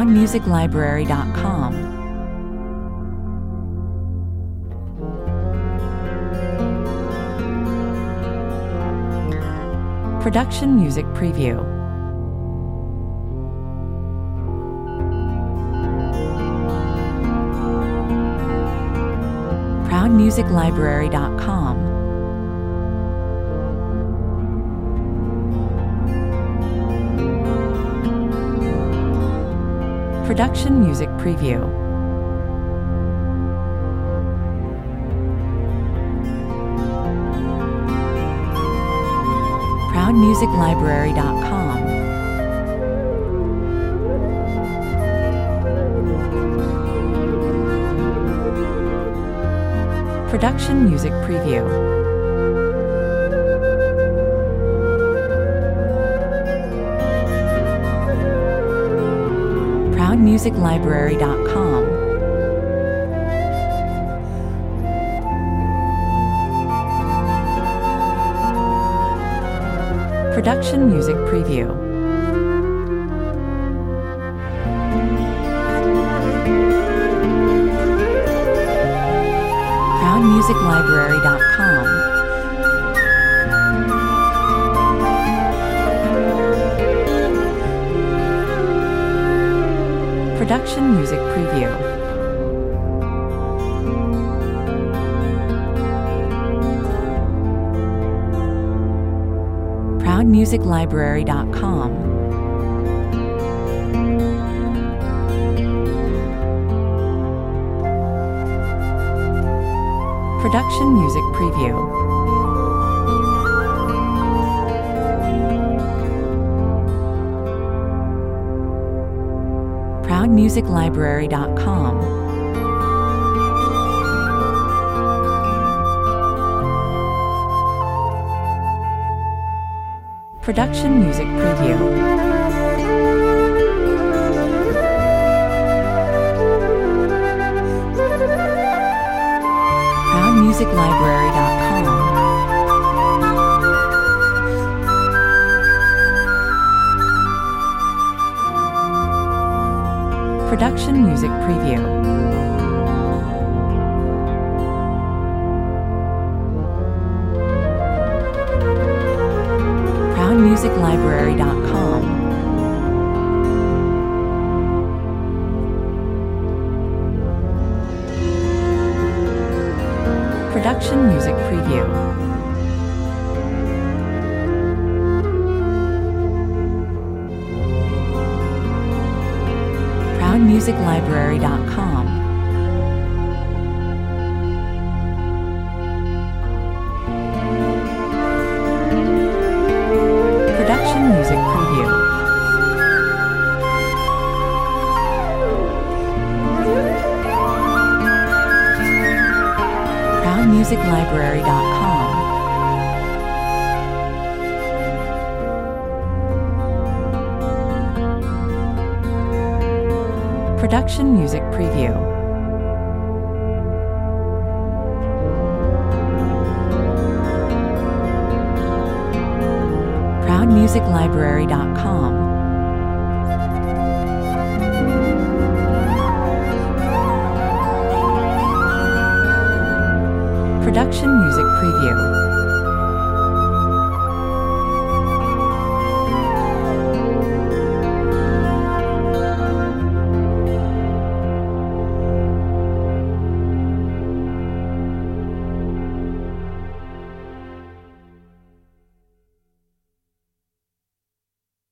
ProudMusicLibrary.com. Production Music Preview. ProudMusicLibrary.com. Production Music Preview. ProudMusicLibrary.com. Production Music Preview. ProudMusicLibrary.com. Production Music Preview. ProudMusicLibrary.com. Production Music Preview. ProudMusicLibrary.com. Production Music Preview. ProudMusicLibrary.com. Production Music Preview. ProudMusicLibrary.com. Production Music Preview. ProudMusicLibrary.com. Production Music Preview. ProudMusicLibrary.com. Production Music Preview. ProudMusicLibrary.com. Production Music Preview. ProudMusicLibrary.com. Production Music Preview.